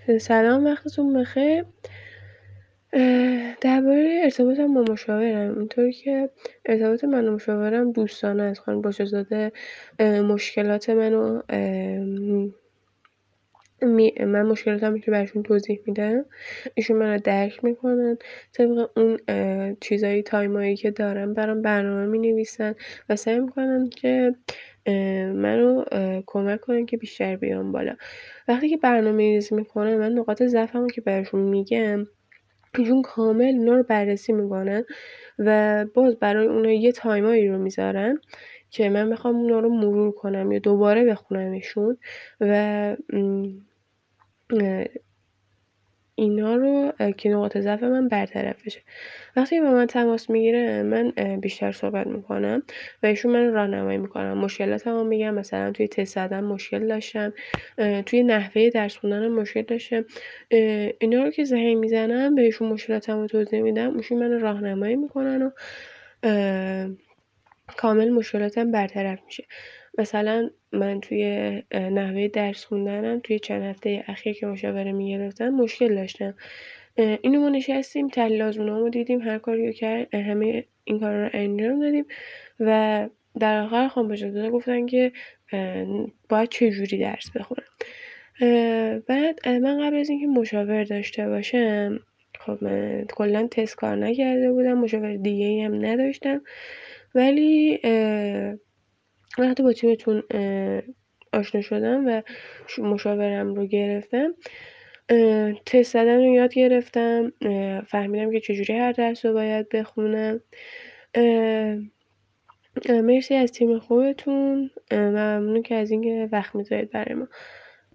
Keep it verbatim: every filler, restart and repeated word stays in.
سلام وقتتون بخیر. اه، درباره ارتباطم با مشاورم، اینطوری که ارتباط من و مشاورم دوستانه است. خانم باشه‌زاده اه، مشکلات منو ام، می من مشکلاتمو که براشون توضیح میدم، ایشون منو درک میکنن. طبق اون اه، چیزایی تایمایی که دارم برام برنامه مینویسن و سعی میکنن که اه، منو اه، کمک کنن که بیشتر بیام بالا. وقتی که برنامه‌ریزی میکنن، من نقاط ضعفمو که بهشون میگم، ایشون کامل اونا رو بررسی میکنن و باز برای اونا یه تایمایی رو میذارن که من بخوام اونا رو مرور کنم یا دوباره بخونمشون و م، اه، اینا رو اه، که نقاط ضعف من برطرف بشه. وقتی با من تماس میگیره، من اه، بیشتر صحبت میکنم و ایشون من راهنمایی میکنن. مشکلاتمو میگم، مثلا توی تست زدن مشکل داشتم، اه، توی نحوه درس خوندنم مشکل داشتم. اه، اینا رو که زنگ میزنم بهشون مشکلاتمو توضیح میدم، ایشون منو راهنمایی میکنن و اه، کامل مشکلاتم برطرف میشه. مثلا من توی اه، نحوه درس خوندنم توی چند هفته اخیر که مشاوره میگرفتم مشکل داشتم. اه، اینو ما نشستیم، تحلیل آزمونامو دیدیم، هر کاری رو کرد، اه، همه این کارا رو انجام دادیم و در آخر خانم باشه‌زاده گفتن که اه، باید چجوری درس بخونم. اه، بعد اه، من قبل از اینکه مشاور داشته باشم، خب من کلا تست کار نکرده بودم، مشاور دیگه ای هم نداشتم، ولی اه، وقتی با تیمتون اه، آشنا شدم و ش- مشاورم رو گرفتم، اه، تست زدن رو یاد گرفتم، اه، فهمیدم که چجوری هر درس رو باید بخونم. اه، اه، مرسی از تیم خوبتون، اه، ممنون که از اینکه وقت میذارید برای ما.